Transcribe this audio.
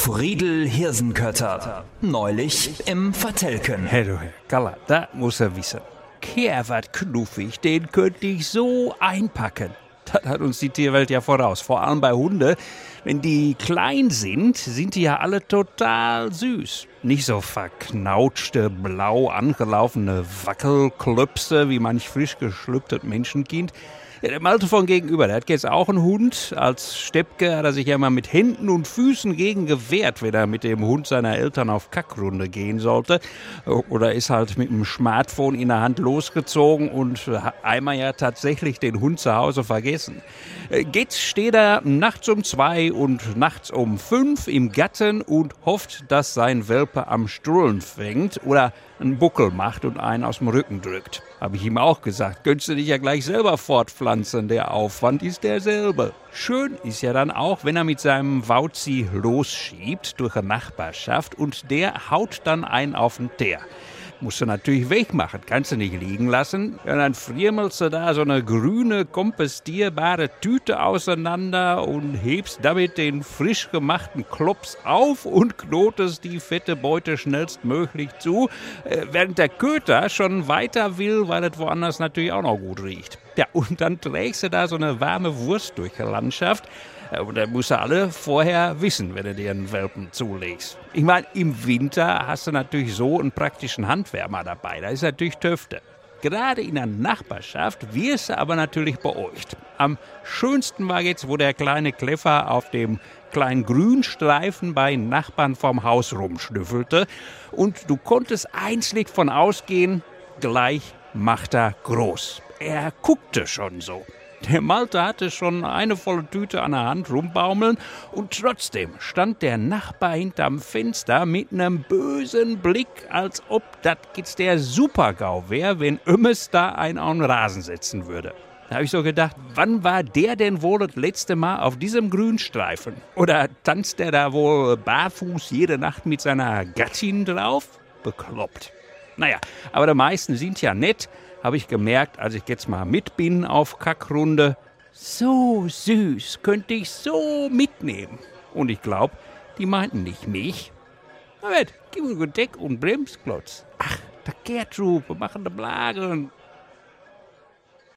Friedel Hirsenkötter. Neulich im Vertelken. Herr Galler, da muss er wissen. Kehr wat knuffig, den könnte ich so einpacken. Das hat uns die Tierwelt ja voraus. Vor allem bei Hunde. Wenn die klein sind, sind die ja alle total süß. Nicht so verknautschte, blau angelaufene Wackelklöpse wie manch frisch geschlüpftes Menschenkind. Ja, der Malte von gegenüber, der hat jetzt auch einen Hund. Als Steppke hat er sich ja mal mit Händen und Füßen gegen gewehrt, wenn er mit dem Hund seiner Eltern auf Kackrunde gehen sollte. Oder ist halt mit dem Smartphone in der Hand losgezogen und einmal ja tatsächlich den Hund zu Hause vergessen. Jetzt steht er nachts um 2 und nachts um 5 im Gatten und hofft, dass sein Welpe am Strullen fängt oder einen Buckel macht und einen aus dem Rücken drückt. Habe ich ihm auch gesagt, könntest du dich ja gleich selber fortpflanzen, der Aufwand ist derselbe. Schön ist ja dann auch, wenn er mit seinem Wauzi losschiebt durch eine Nachbarschaft und der haut dann einen auf den Teer. Musst du natürlich wegmachen, kannst du nicht liegen lassen. Ja, dann friemelst du da so eine grüne, kompostierbare Tüte auseinander und hebst damit den frisch gemachten Klops auf und knotest die fette Beute schnellstmöglich zu, während der Köter schon weiter will, weil es woanders natürlich auch noch gut riecht. Ja, und dann trägst du da so eine warme Wurst durch die Landschaft. Und da musst du alle vorher wissen, wenn du dir einen Welpen zulegst. Ich meine, im Winter hast du natürlich so einen praktischen Handwärmer dabei. Da ist natürlich Töfte. Gerade in der Nachbarschaft wirst du aber natürlich beäugt. Am schönsten war jetzt, wo der kleine Kleffer auf dem kleinen Grünstreifen bei Nachbarn vorm Haus rumschnüffelte. Und du konntest einslich von ausgehen, gleich macht er groß. Er guckte schon so. Der Malte hatte schon eine volle Tüte an der Hand rumbaumeln und trotzdem stand der Nachbar hinterm Fenster mit einem bösen Blick, als ob das jetzt der Super-GAU wäre, wenn Ömmes da einen auf den Rasen setzen würde. Da habe ich so gedacht, wann war der denn wohl das letzte Mal auf diesem Grünstreifen? Oder tanzt der da wohl barfuß jede Nacht mit seiner Gattin drauf? Bekloppt. Naja, aber die meisten sind ja nett, habe ich gemerkt, als ich jetzt mal mit bin auf Kackrunde. So süß, könnte ich so mitnehmen. Und ich glaube, die meinten nicht mich. Na wett, gib mir Gedeck und Bremsklotz. Ach, der Gertrud, wir machen die Blagen.